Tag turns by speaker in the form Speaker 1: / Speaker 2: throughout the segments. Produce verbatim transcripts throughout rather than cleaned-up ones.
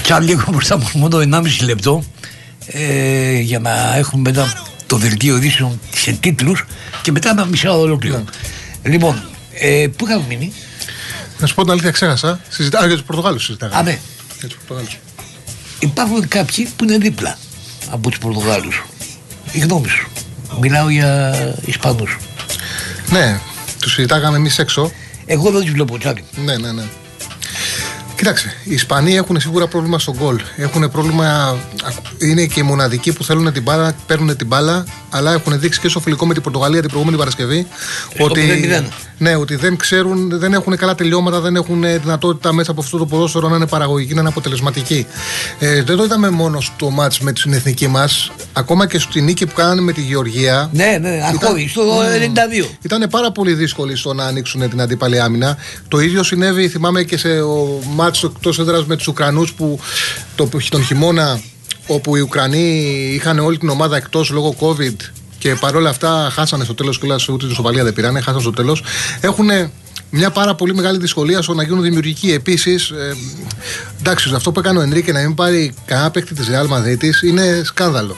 Speaker 1: Τσάρλ, λίγο μπροστά μου μόνο ενάμιση λεπτό ε, για να έχουμε μετά το δελτίο ειδήσεων σε τίτλους και μετά ένα μισά ολόκληρο. Yeah. Λοιπόν, ε, πού είχαμε μείνει?
Speaker 2: Να σου πω την αλήθεια, ξέχασα. Συζητά... Α, για τους Πορτογάλους συζητάγαμε.
Speaker 1: Α, ναι.
Speaker 2: Για τους Πορτογάλους.
Speaker 1: Υπάρχουν κάποιοι που είναι δίπλα από τους Πορτογάλους. Η γνώμη σου? Μιλάω για Ισπανούς.
Speaker 2: Ναι, τους συζητάγαμε εμείς έξω.
Speaker 1: Εγώ δεν τους βλέπω, Τσάρλ.
Speaker 2: Ναι, ναι, ναι. Κοίταξε, οι Ισπανοί έχουν σίγουρα πρόβλημα στο γκολ. Έχουν πρόβλημα. Είναι και οι μοναδικοί που θέλουν την μπάλα, παίρνουν την μπάλα, αλλά έχουν δείξει και στο φιλικό με την Πορτογαλία την προηγούμενη Παρασκευή ότι, ναι, ότι δεν ξέρουν, δεν έχουν καλά τελειώματα, δεν έχουν δυνατότητα μέσα από αυτό το ποδόσφαιρο να είναι παραγωγικοί, να είναι αποτελεσματικοί. Ε, δεν το είδαμε μόνο στο μάτς με την εθνική μας, ακόμα και στη νίκη που κάνανε με τη Γεωργία.
Speaker 1: Ναι, ναι, ακόμη στο ενενήντα δύο.
Speaker 2: Ήταν πάρα πολύ δύσκολοι στο να ανοίξουν την αντίπαλη άμυνα. Το ίδιο συνέβη, θυμάμαι, και σε μάτς εκτός έδρας με τους Ουκρανούς που το, τον χειμώνα, όπου οι Ουκρανοί είχαν όλη την ομάδα εκτός λόγω COVID και παρόλα αυτά χάσανε στο τέλος, κιόλας ούτε την ισοπαλία δεν πήρανε, χάσανε στο τέλος. Έχουν μια πάρα πολύ μεγάλη δυσκολία στο να γίνουν δημιουργικοί. Επίσης, ε, εντάξει, αυτό που έκανε ο Ενρίκε να μην πάρει κανένα παίκτη της Real Madrid είναι σκάνδαλο.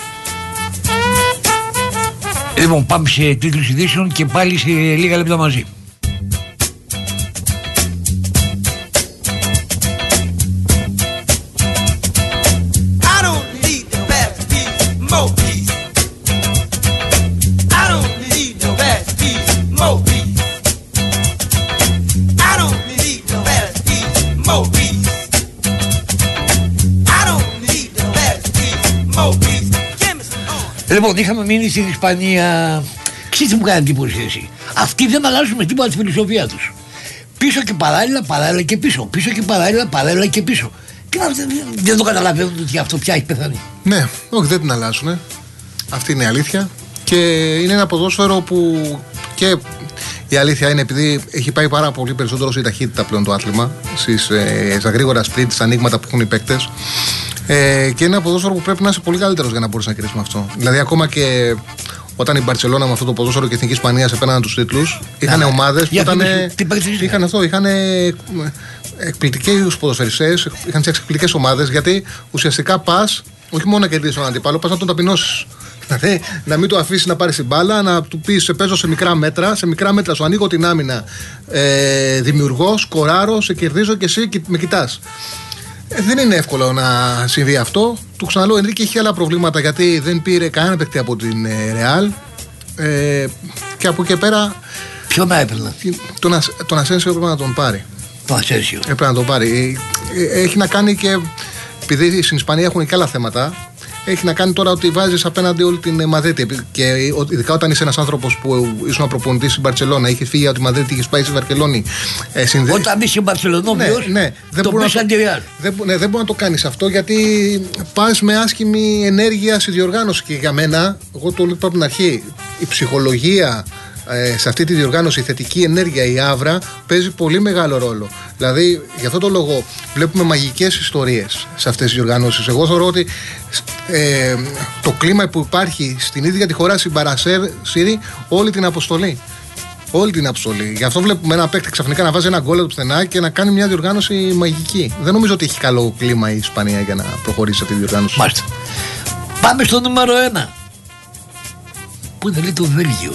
Speaker 1: Λοιπόν, πάμε σε τίτλους ειδήσεων και πάλι σε λίγα λεπτά μαζί. Λοιπόν, είχαμε μείνει στην Ισπανία. Ξέρετε, μου κάνει εντύπωση εσύ. Αυτοί δεν αλλάζουν με τίποτα τη φιλοσοφία τους. Πίσω και παράλληλα, παράλληλα και πίσω. Πίσω και παράλληλα, παράλληλα και πίσω. Και δεν, δεν το καταλαβαίνουν ότι αυτό πια έχει πεθάνει.
Speaker 2: Ναι, όχι, δεν την αλλάζουν. Αυτή είναι η αλήθεια. Και είναι ένα ποδόσφαιρο που και η αλήθεια είναι, επειδή έχει πάει πάρα πολύ περισσότερο στη ταχύτητα πλέον το άθλημα, στις, ε, στα γρήγορα σπριτ, στα ανοίγματα που έχουν οι παίκτες. Ε, και είναι ένα ποδόσφαιρο που πρέπει να είσαι πολύ καλύτερος για να μπορείς να κερδίσεις με αυτό. Δηλαδή, ακόμα και όταν η Μπαρτσελόνα με αυτό το ποδόσφαιρο και η Εθνική Ισπανία επέναναν τους τίτλους, είχαν ομάδες που ήταν. Είχαν αυτό, είχαν εκπληκτικούς ποδοσφαιριστές, είχαν τις εκπληκτικές ομάδες, γιατί ουσιαστικά πας, όχι μόνο να κερδίσεις τον αντίπαλο, πας να τον ταπεινώσεις. Δηλαδή, να μην το αφήσει να πάρει την μπάλα, να του πει: σε παίζω σε μικρά μέτρα, σε μικρά μέτρα σου ανοίγω την άμυνα, ε, δημιουργώ, σκοράρω, σε κερδίζω και εσύ με κοιτάς. Ε, δεν είναι εύκολο να συμβεί αυτό. Του ξαναλέω, ο Ενρίκε είχε άλλα προβλήματα, γιατί δεν πήρε κανένα παίκτη από την Ρεάλ. Ε, και από εκεί πέρα.
Speaker 1: Ποιο να έπαιρνε?
Speaker 2: Τον, τον Ασένσιο έπρεπε να τον πάρει.
Speaker 1: Τον Ασένσιο.
Speaker 2: Έπρεπε να τον πάρει. Ε, έχει να κάνει και. Επειδή στην Ισπανία έχουν και άλλα θέματα. Έχει να κάνει τώρα ότι βάζεις απέναντι όλη την Μαδρίτη. Και ειδικά όταν είσαι ένας άνθρωπος που ήσουν προπονητής στην Μπαρτσελόνα, είχε φύγει από τη Μαδρίτη, είχε πάει στη Βαρκελόνη. Ε, συνδε...
Speaker 1: Όταν είσαι Μπαρτσελονόμιος,
Speaker 2: ναι, ναι, δεν
Speaker 1: το πες αντιρεάλ.
Speaker 2: Δεν, ναι, δεν μπορεί να το κάνεις αυτό, γιατί πας με άσχημη ενέργεια στη διοργάνωση. Και για μένα, εγώ το λέω από την αρχή, η ψυχολογία ε, σε αυτή τη διοργάνωση, η θετική ενέργεια, η άβρα, παίζει πολύ μεγάλο ρόλο. Δηλαδή, γι' αυτό το λόγο βλέπουμε μαγικές ιστορίες σε αυτές τις διοργανώσεις. Εγώ θεωρώ ότι ε, το κλίμα που υπάρχει στην ίδια τη χώρα συμπαρασύρει όλη την αποστολή. Όλη την αποστολή. Γι' αυτό βλέπουμε ένα παίκτη ξαφνικά να βάζει ένα γκολ από πουθενά και να κάνει μια διοργάνωση μαγική. Δεν νομίζω ότι έχει καλό κλίμα η Ισπανία για να προχωρήσει αυτή τη διοργάνωση.
Speaker 1: Μάλιστα. Πάμε στο νούμερο ένα. Πού είναι, λέει, το Βέλγιο.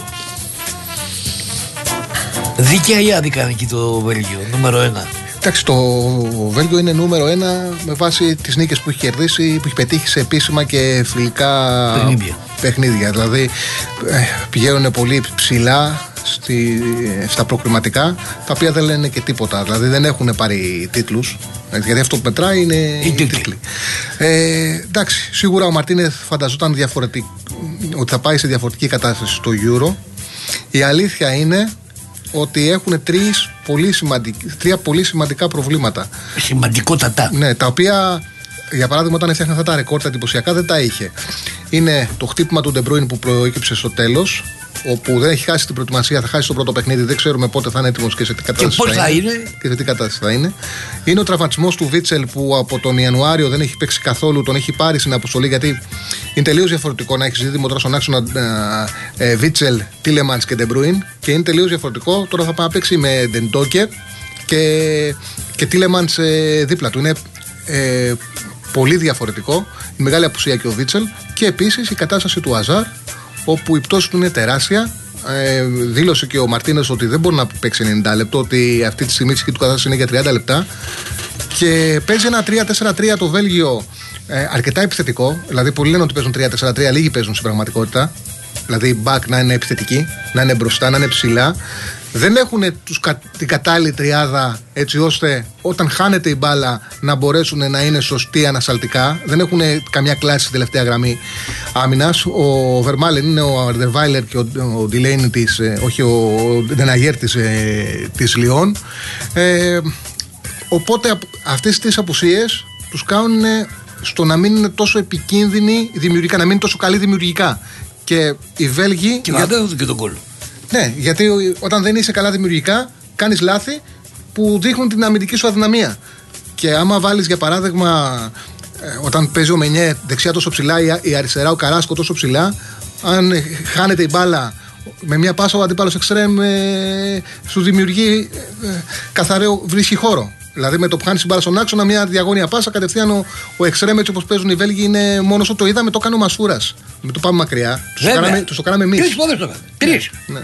Speaker 1: Δίκαια ή άδικα είναι εκεί το Βέλγιο, νούμερο ένα?
Speaker 2: Εντάξει, το Βέλγιο είναι νούμερο ένα με βάση τις νίκες που έχει κερδίσει, που έχει πετύχει σε επίσημα και φιλικά
Speaker 1: παιχνίδια.
Speaker 2: παιχνίδια. Δηλαδή πηγαίνουν πολύ ψηλά στη, στα προκριματικά, τα οποία δεν λένε και τίποτα. Δηλαδή δεν έχουν πάρει τίτλους, γιατί αυτό που μετράει είναι οι τίτλοι. Ε, εντάξει, σίγουρα ο Μαρτίνεθ φανταζόταν ότι θα πάει σε διαφορετική κατάσταση στο Euro. Η αλήθεια είναι ότι έχουν τρεις πολύ σημαντικ... τρία πολύ σημαντικά προβλήματα.
Speaker 1: Σημαντικότατα.
Speaker 2: Ναι, τα οποία, για παράδειγμα, όταν έφτιαχνε αυτά τα ρεκόρ τα εντυπωσιακά, δεν τα είχε. Είναι το χτύπημα του De Bruyne που προέκυψε στο τέλος, όπου δεν έχει χάσει την προετοιμασία, θα χάσει το πρώτο παιχνίδι, δεν ξέρουμε πότε θα είναι έτοιμος και σε τι κατάσταση
Speaker 1: και θα, θα είναι.
Speaker 2: είναι. Και σε τι κατάσταση θα είναι. Είναι ο τραυματισμός του Βίτσελ, που από τον Ιανουάριο δεν έχει παίξει καθόλου, τον έχει πάρει στην αποστολή, γιατί είναι τελείως διαφορετικό να έχει ζήτημα τώρα στον άξονα ε, ε, Βίτσελ, Τίλεμαντς και De Bruyne, και είναι τελείως διαφορετικό. Τώρα θα πάει να παίξει με Ντεντόκε και, και Τίλεμαντς ε, δίπλα του. Είναι ε, πολύ διαφορετικό. Η μεγάλη απουσία και ο Βίτσελ και επίσης η κατάσταση του Αζάρ, όπου η πτώση του είναι τεράστια. Ε, δήλωσε και ο Μαρτίνες ότι δεν μπορεί να παίξει ενενήντα λεπτό, ότι αυτή τη στιγμή η ψυχή του κατάσταση είναι για τριάντα λεπτά. Και παίζει ένα τρία τέσσερα τρία το Βέλγιο, ε, αρκετά επιθετικό. Δηλαδή, πολλοί λένε ότι παίζουν τρία τέσσερα τρία, λίγοι παίζουν στην πραγματικότητα. Δηλαδή, οι back να είναι επιθετικοί, να είναι μπροστά, να είναι ψηλά. Δεν έχουν τους, την κατάλληλη τριάδα έτσι ώστε όταν χάνεται η μπάλα να μπορέσουν να είναι σωστοί ανασταλτικά. Δεν έχουν καμιά κλάση στη τελευταία γραμμή άμυνας. Ο Βερμάλεν είναι ο Αρντερβάιλερ και ο, ο Ντιλέιν της, ε, όχι ο Ντεναγέρ της, ε, της Λιόν. Ε, οπότε αυτές τις απουσίες τους κάνουν στο να μην είναι τόσο επικίνδυνοι δημιουργικά, να μην είναι τόσο καλοί δημιουργικά. Και οι Βέλγοι.
Speaker 1: Και να δίνουν και τον κόλ.
Speaker 2: Ναι, γιατί όταν δεν είσαι καλά δημιουργικά, κάνεις λάθη που δείχνουν την αμυντική σου αδυναμία. Και άμα βάλεις για παράδειγμα, όταν παίζει ο Μενιέ δεξιά τόσο ψηλά, η αριστερά ο Καράσκο τόσο ψηλά, αν χάνεται η μπάλα με μια πάσα, ο αντίπαλος εξτρέμ ε, σου δημιουργεί ε, καθαρό, βρίσκει χώρο. Δηλαδή με το που χάνει την μπάλα στον άξονα, μια διαγώνια πάσα, κατευθείαν ο, ο εξτρέμ, έτσι όπως παίζουν οι Βέλγοι, είναι μόνος του. Το είδαμε, το κάνει ο Μασούρας. Με το πάμε μακριά. Τους το κάναμε, τους το κάναμε εμείς.
Speaker 1: Τρεις φορές το κάναμε. Τρεις.
Speaker 2: Ναι.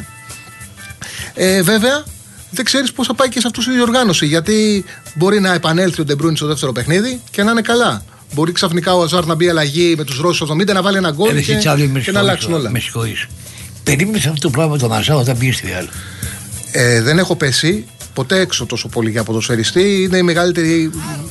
Speaker 2: Ε, βέβαια, δεν ξέρεις πώς θα πάει και σε αυτούς η διοργάνωση. Γιατί μπορεί να επανέλθει ο Ντεμπρούιν στο δεύτερο παιχνίδι και να είναι καλά. Μπορεί ξαφνικά ο Αζάρ να μπει αλλαγή με τους Ρώσους εβδομήντα, να βάλει ένα γκολ και, και να αλλάξουν όλα.
Speaker 1: Με συγχωρείς. Περίμενες αυτό το πράγμα με τον Αζάρ όταν πήγε στη Ρεάλ?
Speaker 2: Ε, δεν έχω πέσει ποτέ έξω τόσο πολύ για ποδοσφαιριστή. Είναι η μεγαλύτερη.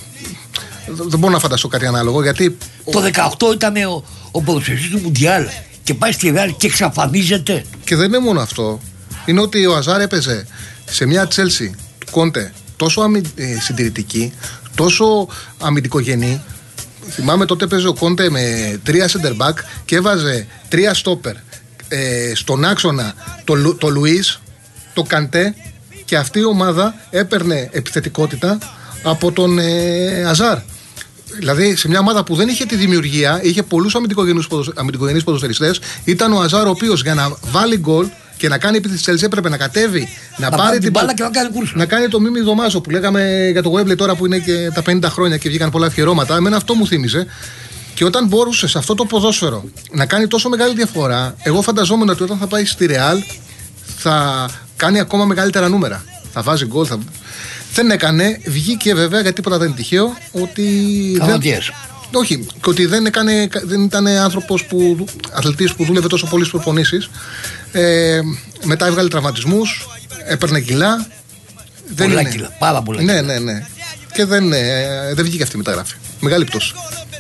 Speaker 2: Δεν μπορώ να φανταστώ κάτι ανάλογο. Γιατί
Speaker 1: το δεκαοκτώ ήταν ο, ο ποδοσφαιριστής του Μουντιάλ και πάει στη Ρεάλ και εξαφανίζεται.
Speaker 2: Και δεν είναι μόνο αυτό. Είναι ότι ο Αζάρ έπαιζε σε μια Τσέλσι του Κόντε τόσο αμυ... ε, συντηρητική, τόσο αμυντικογενή. Θυμάμαι τότε έπαιζε ο Κόντε με τρία center back και έβαζε τρία στόπερ. Ε, στον άξονα το, το Λουίς, το Καντέ, και αυτή η ομάδα έπαιρνε επιθετικότητα από τον ε, Αζάρ. Δηλαδή σε μια ομάδα που δεν είχε τη δημιουργία, είχε πολλούς αμυντικογενείς ποδοσφαιριστές, ήταν ο Αζάρ ο οποίος για να βάλει γκολ και να κάνει επίθεση της Τσέλσι έπρεπε να κατέβει, να, να πάρει την μπάλα
Speaker 1: και να κάνει κούρσο.
Speaker 2: Να κάνει το Μίμη Δωμάζο που λέγαμε για το Γουέμπλε τώρα που είναι και τα πενήντα χρόνια και βγήκαν πολλά αφιερώματα. Εμένα αυτό μου θύμιζε. Και όταν μπορούσε σε αυτό το ποδόσφαιρο να κάνει τόσο μεγάλη διαφορά, εγώ φανταζόμουν ότι όταν θα πάει στη Ρεάλ θα κάνει ακόμα μεγαλύτερα νούμερα. Θα βάζει γκολ. Θα... Δεν έκανε. Βγήκε βέβαια, γιατί τίποτα δεν είναι τυχαίο, ότι. Δεν... Όχι, και ότι δεν, έκανε, δεν ήταν άνθρωπος που, αθλητής που δούλευε τόσο πολύ στις προπονήσεις. Ε, μετά έβγαλε τραυματισμούς, έπαιρνε κιλά.
Speaker 1: Πολλά
Speaker 2: είναι...
Speaker 1: κιλά, πάρα πολλά
Speaker 2: ναι,
Speaker 1: κιλά.
Speaker 2: Ναι, ναι. Και δεν, ε, δεν βγήκε αυτή η μεταγραφή. Μεγάλη πτώση.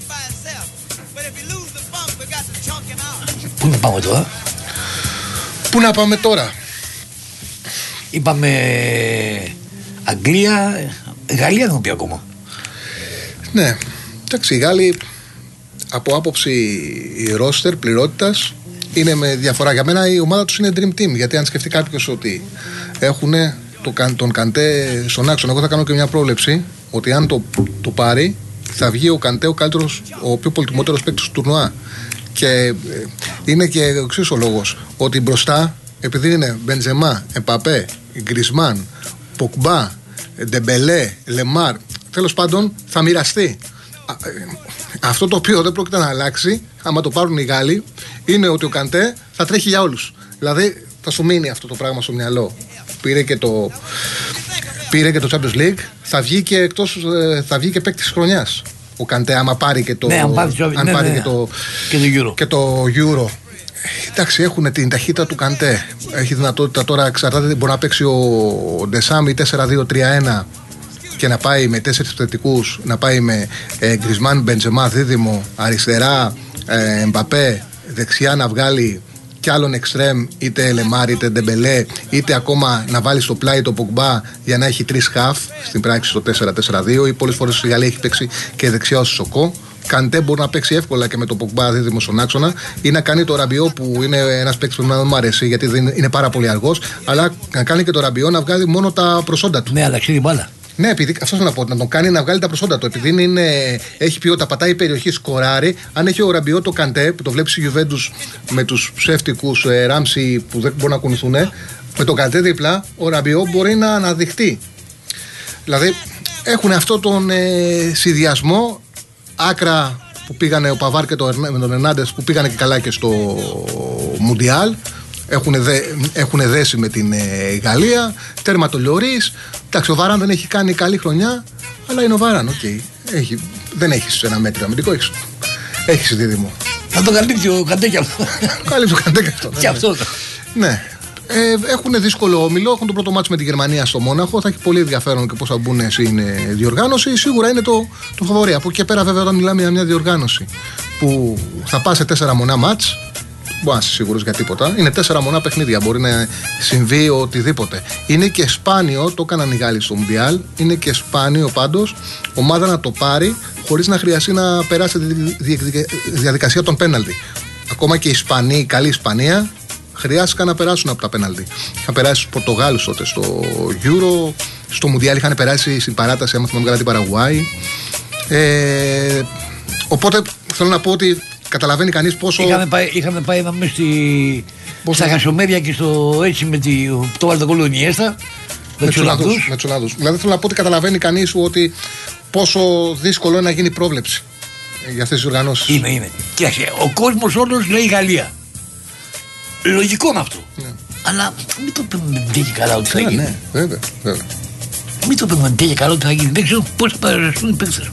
Speaker 1: Πού να πάμε τώρα?
Speaker 2: Πού να πάμε τώρα?
Speaker 1: Είπαμε Αγγλία, Γαλλία δεν έχω πει ακόμα.
Speaker 2: Ναι, εντάξει, οι Γάλλοι από άποψη ρόστερ, πληρότητας, είναι με διαφορά. Για μένα η ομάδα τους είναι dream team, γιατί αν σκεφτεί κάποιος ότι έχουν το, τον Καντέ στον άξονα, εγώ θα κάνω και μια πρόβλεψη ότι αν το, το πάρει θα βγει ο Καντέ ο καλύτερος, ο πιο πολυτιμότερος παίκτης του τουρνουά. Και είναι και ο εξής ο λόγος, ότι μπροστά, επειδή είναι Μπενζεμά, Εμπαπέ, Γκρισμάν, Ποκμπά, Ντεμπελέ, Λεμάρ, τέλος πάντων θα μοιραστεί. Αυτό το οποίο δεν πρόκειται να αλλάξει, άμα το πάρουν οι Γάλλοι, είναι ότι ο Καντέ θα τρέχει για όλους. Δηλαδή θα σου μείνει αυτό το πράγμα στο μυαλό. Πήρε και το, πήρε και το Champions League, θα βγει και, εκτός, θα βγει και παίκτης χρονιάς. Ο Καντέ, άμα πάρει και το,
Speaker 1: ναι, αν πάρει,
Speaker 2: αν
Speaker 1: ναι,
Speaker 2: πάρει
Speaker 1: ναι,
Speaker 2: και, το,
Speaker 1: και το Euro.
Speaker 2: Και το Euro. Εντάξει, έχουν την ταχύτητα του Καντέ. Έχει δυνατότητα τώρα, εξαρτάται, μπορεί να παίξει ο Ντεσάμι τέσσερα δύο τρία ένα και να πάει με τέσσερις επιθετικούς, να πάει με ε, Γκρισμάν, Μπεντζεμά, δίδυμο, αριστερά ε, Εμπαπέ, δεξιά να βγάλει κι άλλον εξτρέμ, είτε Λεμάρ είτε Ντεμπελέ, είτε ακόμα να βάλει στο πλάι το Ποκμπά για να έχει τρεις χαφ στην πράξη στο τέσσερα τέσσερα δύο, ή πολλές φορές η Γαλλία έχει παίξει και δεξιά ο Σοκό. Καντέ μπορεί να παίξει εύκολα και με το Ποκμπά δίδυμο στον άξονα, ή να κάνει το Ραμπιό που είναι ένας παίκτης που δεν μου αρέσει γιατί είναι πάρα πολύ αργός, αλλά να κάνει και το Ραμπιό να βγάλει μόνο τα προσόντα του.
Speaker 1: Ναι, αλλά ξέρει μπάλα.
Speaker 2: Ναι, επειδή αυτό θέλω να πω, να τον κάνει να βγάλει τα προσόντα του. Επειδή είναι, έχει ποιότητα, πατάει περιοχή, σκοράρει. Αν έχει ο Ραμπιό το Καντέ, που το βλέπει η Γιουβέντους με τους ψεύτικους ε, Ράμψη που δεν μπορούν να κουνηθούν, με το Καντέ δίπλα, ο Ραμπιό μπορεί να αναδειχτεί. Δηλαδή, έχουν αυτό τον ε, συνδυασμό, άκρα που πήγανε ο Παβάρ και το, με τον Ερνάντες που πήγανε και καλά και στο Μουντιάλ. Έχουν, δε, έχουν δέσει με την ε, Γαλλία. Τέρμα το Λιωρίς. Εντάξει, ο Βαράν δεν έχει κάνει καλή χρονιά, αλλά είναι ο Βαράν, οκ. Okay. Έχει, δεν έχεις ένα μέτριο αμυντικό, έχεις, έχεις δίδυμο.
Speaker 1: Θα το καλύψει ο Καντέ αυτό.
Speaker 2: Καλύψει ο Καντέ αυτό.
Speaker 1: Και αυτό.
Speaker 2: Ναι. Ε, έχουν δύσκολο όμιλο. Έχουν το πρώτο μάτσο με τη Γερμανία στο Μόναχο. Θα έχει πολύ ενδιαφέρον και πώς θα μπουν στην διοργάνωση. Σίγουρα είναι το, το φαβορί. Από εκεί και πέρα, βέβαια, όταν μιλάμε για μια διοργάνωση που θα πάει σε τέσσερα μονά μάτς, μπορεί να είσαι σίγουρος για τίποτα. Είναι τέσσερα μονά παιχνίδια. Μπορεί να συμβεί οτιδήποτε. Είναι και σπάνιο, το έκαναν οι Γάλλοι στο Μουντιάλ. Είναι και σπάνιο πάντως ομάδα να το πάρει χωρίς να χρειαστεί να περάσει τη διαδικασία των πέναλτι. Ακόμα και οι Ισπανοί, η καλή Ισπανία, χρειάστηκαν να περάσουν από τα πέναλτι. Είχαν περάσει στους Πορτογάλους τότε στο Euro, στο Μουντιάλ είχαν περάσει στην παράταση, άμα θυμάμαι καλά, την Παραγουάη. Ε, οπότε θέλω να πω ότι καταλαβαίνει κανείς πόσο.
Speaker 1: Είχαμε πάει, είχαμε πάει να μέσα στη... στα Χασομέρια και στο έτσι με τη... το Βαλτοκόλλο Ινιέστα. Με τους
Speaker 2: Ολλανδούς. Δηλαδή θέλω να πω ότι καταλαβαίνει κανείς ότι πόσο δύσκολο είναι να γίνει πρόβλεψη για αυτές τις οργανώσεις.
Speaker 1: Είναι, είναι. Κοίταξε, ο κόσμος όλος λέει Γαλλία. Λογικό είναι αυτό. Ναι. Αλλά μην το πούμε τέτοια καλά ότι θα γίνει.
Speaker 2: Ναι, βέβαια, βέβαια.
Speaker 1: Μην το πούμε τέτοια καλά ότι θα γίνει. Δεν ξέρω πώς θα παραστούν οι παίκτες.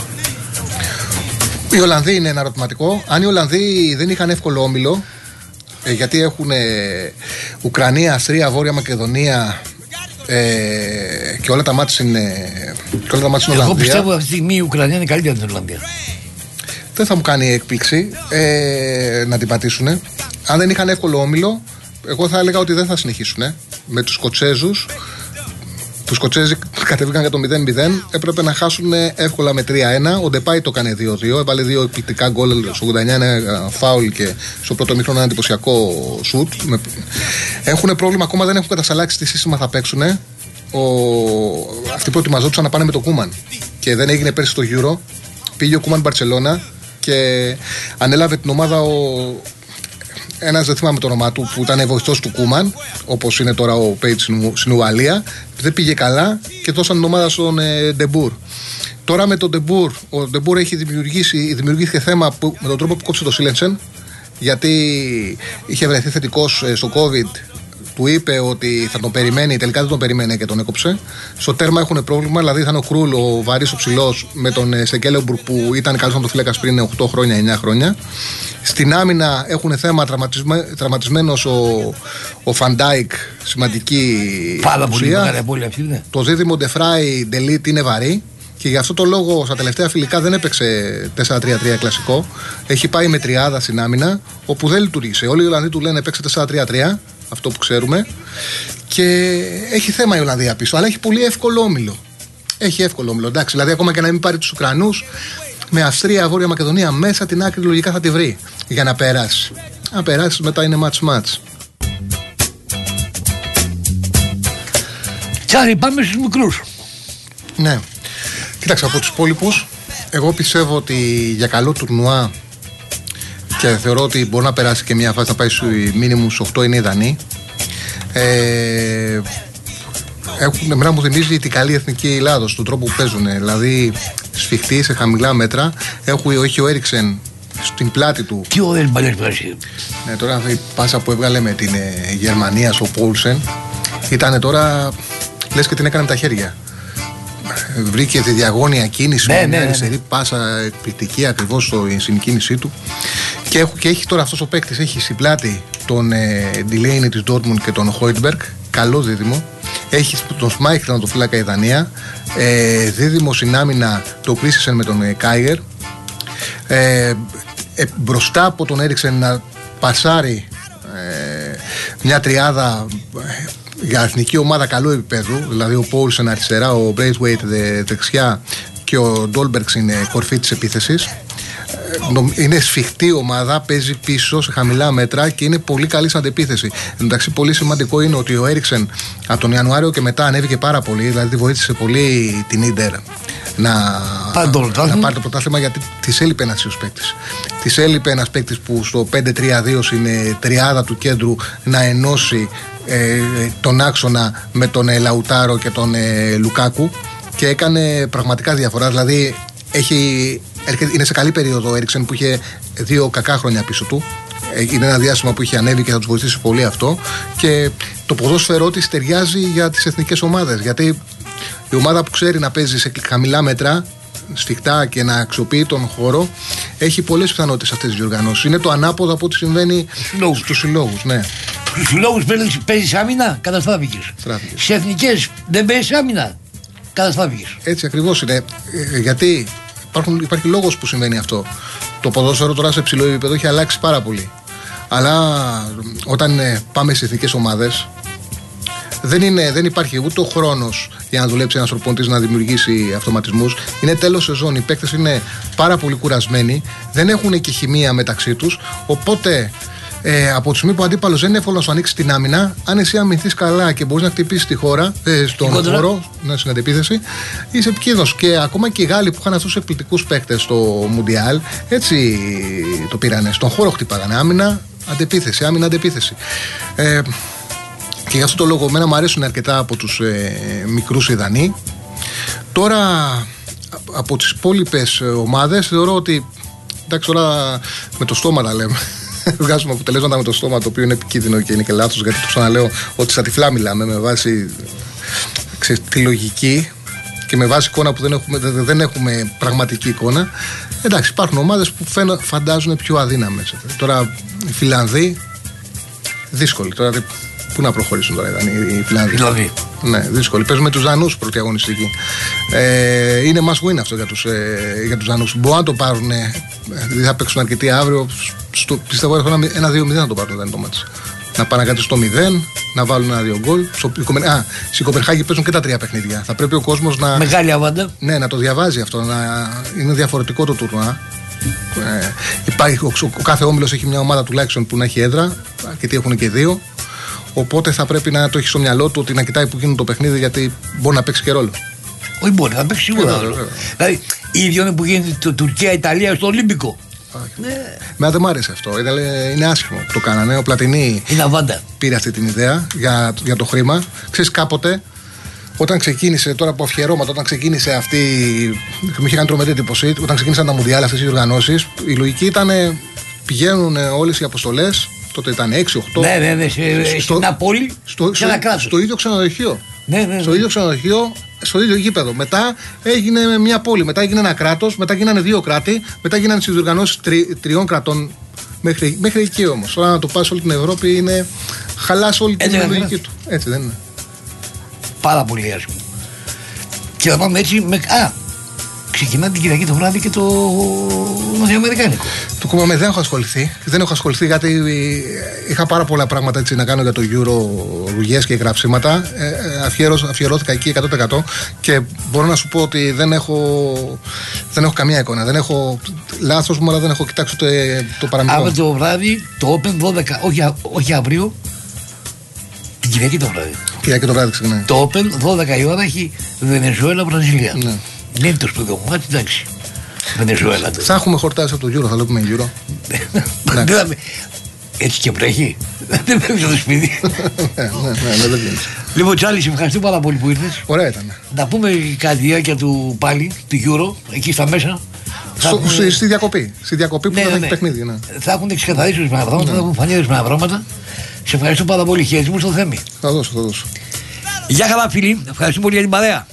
Speaker 2: Οι Ολλανδοί είναι ένα ερωτηματικό. Αν οι Ολλανδοί δεν είχαν εύκολο όμιλο, ε, γιατί έχουν ε, Ουκρανία, Αυστρία, Βόρεια Μακεδονία ε, και όλα τα μάτς είναι, και όλα τα μάτς είναι
Speaker 1: Εγώ
Speaker 2: Ολλανδία.
Speaker 1: πιστεύω αυτή τη στιγμή η Ουκρανία είναι καλύτερη από την Ολλανδία.
Speaker 2: Δεν θα μου κάνει έκπληξη ε, να την πατήσουν. Αν δεν είχαν εύκολο όμιλο, εγώ θα έλεγα ότι δεν θα συνεχίσουν. Με τους Σκοτσέζους, που οι Σκοτσέζοι κατεβήκαν για το μηδέν μηδέν, έπρεπε να χάσουν εύκολα με τρία ένα. Ο Ντεπάι το έκανε δύο δύο, έβαλε δύο εκπληκτικά γκολ στο ογδόντα εννιά, ένα φάουλ και στο πρώτο μήχρονο ένα εντυπωσιακό σουτ. Έχουν πρόβλημα, ακόμα δεν έχουν κατασταλάξει τι σύστημα θα παίξουν. Ο... Αυτοί προετοιμαζόντουσαν να πάνε με το Κούμαν και δεν έγινε πέρσι στο Euro. Πήγε ο Κούμαν Μπαρτσελώνα και ανέλαβε την ομάδα ο. Ένας, δεν θυμάμαι το όνομά του, που ήταν βοηθός του Κούμαν, όπως είναι τώρα ο Πέιτ στην Ουαλία. Δεν πήγε καλά και δώσαν την ομάδα στον ε, Ντεμπούρ. Τώρα με τον Ντεμπούρ, ο Ντεμπούρ έχει δημιουργήσει, δημιουργήθηκε θέμα που, με τον τρόπο που κόψε το Σίλενσεν, γιατί είχε βρεθεί θετικός ε, στο COVID. Του είπε ότι θα τον περιμένει, τελικά δεν τον περιμένει και τον έκοψε. Στο τέρμα έχουν πρόβλημα, δηλαδή θα είναι ο Κρούλ, ο βαρύς ο ψηλός, με τον Στεκέλεμπουργκ που ήταν καλός να το φύλακας πριν οκτώ χρόνια, εννιά χρόνια. Στην άμυνα έχουν θέμα, τραυματισμένος ο, ο Φαντάικ, σημαντική
Speaker 1: πάρα πολύ μεγάλη απώλεια αυτή, ναι.
Speaker 2: Το δίδυμο Ντεφράι Ντελίτ είναι βαρύ και γι' αυτό το λόγο στα τελευταία φιλικά δεν έπαιξε τέσσερα τρία τρία κλασικό. Έχει πάει με τριάδα στην άμυνα, όπου δεν λειτουργήσε. Όλοι οι Ολλανδοί του λένε παίξε τέσσερα τρία τρία. Αυτό που ξέρουμε. Και έχει θέμα η Ολλανδία πίσω, αλλά έχει πολύ εύκολο όμιλο. Έχει εύκολο όμιλο, εντάξει. Δηλαδή, ακόμα και να μην πάρει τους Ουκρανούς, με Αυστρία, Βόρεια Μακεδονία μέσα, την άκρη λογικά θα τη βρει για να περάσει. Αν περάσει, μετά είναι match-match.
Speaker 1: Τσάρι, πάμε στους μικρούς.
Speaker 2: Ναι. Κοίταξε, από τους υπόλοιπους, εγώ πιστεύω ότι για καλό τουρνουά και θεωρώ ότι μπορεί να περάσει και μια φάση να πάει στους μίνιμους οκτώ είναι οι Δανείοι. Ε, έχουν, εμένα μου θυμίζει την καλή εθνική Ελλάδος, τον τρόπο που παίζουν. Δηλαδή, σφιχτοί σε χαμηλά μέτρα. Έχουν, έχει ο Έριξεν στην πλάτη του.
Speaker 1: Τι ωραίες μπαλιές πέρασε.
Speaker 2: Ναι, τώρα η πάσα που έβγαλε με την ε, Γερμανία στο Πόλσεν ήταν τώρα, λες και την έκανε με τα χέρια. Βρήκε τη διαγώνια κίνηση,
Speaker 1: ναι,
Speaker 2: με μια
Speaker 1: ναι,
Speaker 2: αριστερή
Speaker 1: ναι.
Speaker 2: πάσα εκπληκτική ακριβώς στο, στην κίνησή του. Και, έχω, και έχει τώρα αυτός ο παίκτης, έχει στην πλάτη τον ε, Ντιλέινι της Ντόρτμουντ και τον Χόιτμπεργκ. Καλό δίδυμο. Έχει τον Σμάιχλ να το φύλακα η Δανία. Ε, δίδυμο στην άμυνα το Κρίστενσεν με τον ε, Κάιγερ. Ε, ε, μπροστά από τον Έριξεν να πασάρει ε, μια τριάδα ε, για εθνική ομάδα καλού επίπεδου, δηλαδή ο Πόλσεν αριστερά, ο Μπρέιτουέιτ δεξιά και ο Ντόλμπεργκ είναι κορφή της επίθεσης. Είναι σφιχτή ομάδα, παίζει πίσω σε χαμηλά μέτρα και είναι πολύ καλή σαν αντεπίθεση. Εντάξει, πολύ σημαντικό είναι ότι ο Έριξεν από τον Ιανουάριο και μετά ανέβηκε πάρα πολύ, δηλαδή βοήθησε πολύ την Ίντερ να, να πάρει το πρωτάθλημα, γιατί της έλειπε ένας παίκτης. Της έλειπε ένας παίκτης που στο πέντε τρία δύο είναι τριάδα του κέντρου να ενώσει ε, τον άξονα με τον ε, Λαουτάρο και τον ε, Λουκάκου. και έκανε πραγματικά διαφορά. Δηλαδή έχει, είναι σε καλή περίοδο ο Έριξεν που είχε δύο κακά χρόνια πίσω του. Είναι ένα διάστημα που είχε ανέβει και θα τους βοηθήσει πολύ αυτό. Και το ποδόσφαιρό της ταιριάζει για τις εθνικές ομάδες. Γιατί η ομάδα που ξέρει να παίζει σε χαμηλά μέτρα, σφιχτά και να αξιοποιεί τον χώρο, έχει πολλές πιθανότητες σε αυτές τις διοργανώσεις. Είναι το ανάποδο από ό,τι συμβαίνει στους συλλόγους. Ναι.
Speaker 1: Στους συλλόγους παίζεις άμυνα, καταστράφηκες. Στις εθνικές δεν παίζεις άμυνα, καταστράφηκες.
Speaker 2: Έτσι ακριβώς είναι. Ε, γιατί υπάρχουν, υπάρχει λόγος που συμβαίνει αυτό. Το ποδόσφαιρο τώρα σε ψηλό επίπεδο έχει αλλάξει πάρα πολύ. Αλλά όταν ε, πάμε στις εθνικές ομάδες, δεν, είναι, δεν υπάρχει ούτε ο χρόνος για να δουλέψει ένας προπονητής να δημιουργήσει αυτοματισμούς. Είναι τέλος σεζόν. Οι παίκτες είναι πάρα πολύ κουρασμένοι, δεν έχουν και χημεία μεταξύ τους. Οπότε ε, από τη στιγμή που ο αντίπαλος δεν είναι εύκολο να σου ανοίξει την άμυνα, αν εσύ αμυνθείς καλά και μπορείς να χτυπήσεις τη χώρα, ε, στον χώρο, ναι, στην αντεπίθεση, είσαι επικίνδυνος. Και ακόμα και οι Γάλλοι που είχαν αυτούς τους εκπληκτικούς παίκτες στο Μουντιάλ, έτσι το πήρανε. Στον χώρο χτυπάγανε άμυνα, αντεπίθεση, άμυνα, αντεπίθεση. Ε, Και γι' αυτό το λόγο, εμένα μου αρέσουν αρκετά από τους ε, μικρούς οι Δανείοι. Τώρα, από τις υπόλοιπες ομάδες, θεωρώ ότι. Εντάξει, τώρα με το στόμα τα λέμε. Βγάζουμε αποτελέσματα με το στόμα, το οποίο είναι επικίνδυνο και είναι και λάθος, γιατί το ξαναλέω ότι στα τυφλά μιλάμε με βάση ξέρεις, τη λογική και με βάση εικόνα που δεν έχουμε, δεν έχουμε πραγματική εικόνα. Εντάξει, υπάρχουν ομάδες που φαίνω, φαντάζουν πιο αδύναμες. Τώρα, οι Φιλανδοί, δύσκολοι. Τώρα, πού να προχωρήσουν τώρα οι Φιλανδοί.
Speaker 1: Δηλαδή.
Speaker 2: Ναι, δύσκολοι. Παίζουν με τους Δανούς πρώτη αγωνιστική. Ε, είναι must win αυτό για τους, ε, για τους Δανούς. Μπορούν να το πάρουν, ε, δηλαδή θα παίξουν αρκετοί αύριο. Στο, πιστεύω ότι ένα δύο μηδέν να το πάρουν, δεν είναι το μάτς. Να πάνε κάτι στο μηδέν, να βάλουν ένα δύο γκολ. Α, στην Κοπενχάγη παίζουν και τα τρία παιχνίδια. Θα πρέπει ο κόσμος να.
Speaker 1: Μεγάλη αβάντα.
Speaker 2: Ναι, να το διαβάζει αυτό. Να είναι διαφορετικό το τουρνουά. Ε, υπάρχει, ο, ο κάθε όμιλος έχει μια ομάδα τουλάχιστον που να έχει έδρα, γιατί έχουν και δύο. Οπότε θα πρέπει να το έχει στο μυαλό του ότι να κοιτάει που γίνεται το παιχνίδι, γιατί μπορεί να παίξει και ρόλο.
Speaker 1: Όχι, μπορεί να παίξει σίγουρα ρόλο. Δηλαδή, ίδιο είναι που γίνεται το Τουρκία-Ιταλία στο Ολύμπικο.
Speaker 2: Ναι. Μένα δεν μ' άρεσε αυτό. Είναι άσχημο που το κάνανε. Ο Πλατινί πήρε αυτή την ιδέα για, για το χρήμα. Ξέρεις, κάποτε όταν ξεκίνησε, τώρα από αφιερώματα, όταν ξεκίνησε αυτή. Μου είχε κάνει τρομερή εντύπωση. Όταν ξεκίνησαν τα Μουντιάλ, αυτές οι οργανώσεις, η λογική ήταν πηγαίνουν όλες οι αποστολές. Τότε ήταν έξι οκτώ.
Speaker 1: Ναι, ναι, ναι. Σε, στο, στην πόλη,
Speaker 2: στο, σε ένα κράτος. Στο ίδιο ξενοδοχείο.
Speaker 1: Ναι, ναι, ναι.
Speaker 2: Στο ίδιο ξενοδοχείο, στο ίδιο γήπεδο. Μετά έγινε μια πόλη, μετά έγινε ένα κράτος, μετά γίνανε δύο κράτη, μετά γίνανε συνδιοργανώσεις τρι, τριών κρατών. Μέχρι, μέχρι εκεί όμως. Τώρα να το πας όλη την Ευρώπη είναι. Χαλάς όλη την λογική του. Έτσι δεν είναι.
Speaker 1: Πάρα πολύ άσχημο. Και θα πάμε έτσι με. Α, ξεκινά την Κυριακή το βράδυ και το Νοτιοαμερικάνικο.
Speaker 2: Το κομμάτι δεν έχω ασχοληθεί. Δεν έχω ασχοληθεί γιατί είχα πάρα πολλά πράγματα έτσι να κάνω για το Euro, ρουγιές και γραψίματα. Ε, αφιέρω, αφιερώθηκα εκεί εκατό τοις εκατό και μπορώ να σου πω ότι δεν έχω, δεν έχω καμία εικόνα. Δεν έχω λάθος μου, αλλά δεν έχω κοιτάξει το, το παραμικρό.
Speaker 1: Αύριο το βράδυ, το Open δώδεκα, όχι, όχι αύριο, την Κυριακή το βράδυ.
Speaker 2: Κυριακή το βράδυ, ξεκινάει.
Speaker 1: Το Open δώδεκα η ώρα έχει Βενεζουέλα-Βραζιλία.
Speaker 2: Ναι.
Speaker 1: Δεν είναι το σπουδαίο μάτι, εντάξει. Βενεζουέλα.
Speaker 2: Θα έχουμε χορτάσει από το Euro, θα βλέπουμε Euro.
Speaker 1: Έτσι και βρέχει. Δεν πρέπει το σπίτι.
Speaker 2: Ναι, ναι, δεν βγαίνει.
Speaker 1: Λοιπόν, Τσάλι, σε ευχαριστώ πάρα πολύ που ήρθες.
Speaker 2: Ωραία ήταν.
Speaker 1: Να πούμε κατά τη διάρκεια του πάλι, του Euro, εκεί στα μέσα.
Speaker 2: Στη διακοπή. Στη διακοπή που θα έχει παιχνίδι.
Speaker 1: Θα έχουν ξεκαθαρίσει ορισμένα πράγματα, θα έχουν φανεί ορισμένα πράγματα. Σε ευχαριστώ πάρα πολύ. Χαιρετισμού στο Θέμη.
Speaker 2: Θα δώσω, θα δώσω.
Speaker 1: Γεια χαρά, φίλοι. Ευχαριστώ πολύ για την παρέα.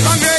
Speaker 3: Ήταν